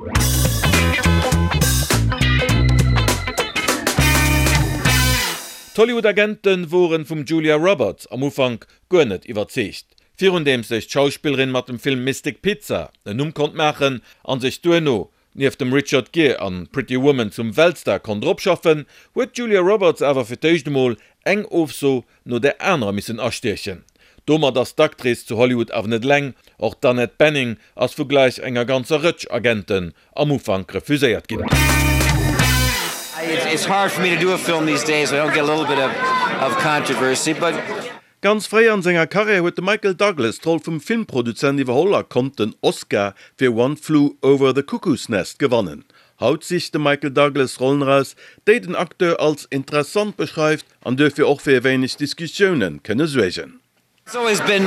Hollywood-Agenten waren vum Julia Roberts am Ufang gar net iwwerzecht. Virun dem sich Schauspielerin mat dem Film Mystic Pizza den Umkont machen an sich duno nief dem Richard Gere an Pretty Woman zum Weltstar kon dropschaffen, huet Julia Roberts awer fir d'Eischtemol eng of so no der Äner missen astechen. Dommer das Daktris zu Hollywood awer net leng, och dann net Benning ass vergleich enger ganzer Rëtsch-Agenten am Ufang refuséiert ginn. It's hard for me to do a film these days, so I don't get a little bit of controversy, but... Ganz frei an senger Karriere huet Michael Douglas troll vum Filmproduzent iwwerholler konnten Oscar fir One Flew Over the Cuckoo's Nest gewannen. Haut sich de Michael Douglas Rollenreis, déi den Akteur als interessant beschreift, an dürfir och fir wenig Diskussionen kënne swegen. It's always been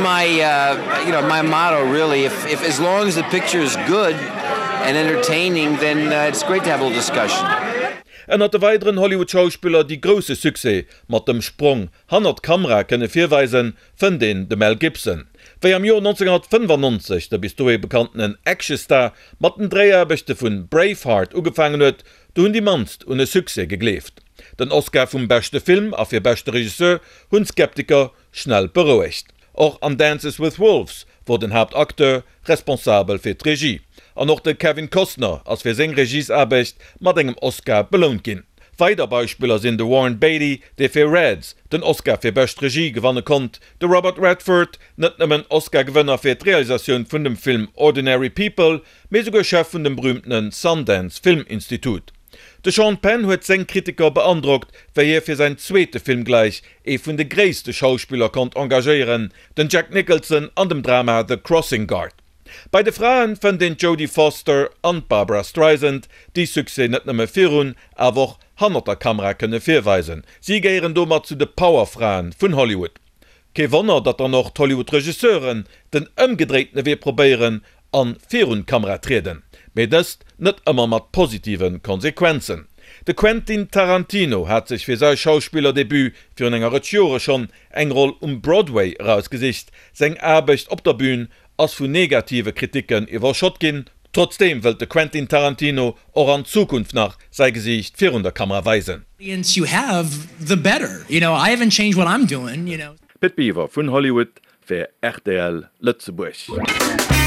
my motto, really. If as long as the picture is good and entertaining, then it's great to have a little discussion. En hat de weiteren Hollywood-Schauspieler die grosse Suse mat dem Sprung 100 Kamera kënne firweisen vun den de Mel Gibson. Wéi am Joer 1995 der bis doe bekannten Actionstar mat den Dréierbechte vun Braveheart ugefangen huet, du hunn die Manst une Suse gegleft. Den Oscar vum beste Film a fir beste Regisseur hunn Skeptiker schnell beroecht. Och an Dances with Wolves wo den Hauptakteur responsabel fir d'Regie. An noch de Kevin Costner als fir seng Regiesarbecht mat engem Oscar belohnt ginn. Weider Beispieler sinn de Warren Beatty, de fir Reds den Oscar fir best Regie gewanne kont, de Robert Redford net nëmmen Oscar-Gewënner fir d'Realisaioun vun dem Film Ordinary People, me sogar Chef vun dem berühmten Sundance Filminstitut. De Sean Penn huet seng Kritiker beandruckt, wéi fir sein zweete Film gleich vun de gréste Schauspieler kont engagéieren, den Jack Nicholson an dem Drama The Crossing Guard. Bei de Frauen fën den Jodie Foster an Barbara Streisand die Suse net nëmme virun awoch 100er Kamera kënne firweisen. Sie géieren dommer zu de Powerfraen vun Hollywood. Ke wonner, dat noch Hollywood-Regisseuren den ëmgedréetne wee probéieren an Virunkamera treden. Medest net ëmmer mat positiven Konsequenzen. De Quentin Tarantino hat sich fir sei Schauspielerdebüt fir un enger Jore schon eng Roll Broadway rausgesicht, seng Erbecht op der Bühn ass vu negative Kritiken iwwer Schott ginn. Trotzdem wëlt de Quentin Tarantino or an Zukunft nach sei Gesicht vir der Kamera weisen. You have the better. I haven't changed what I'm doing. Pitt Beaver vun Hollywood fir RTL Lützeburg.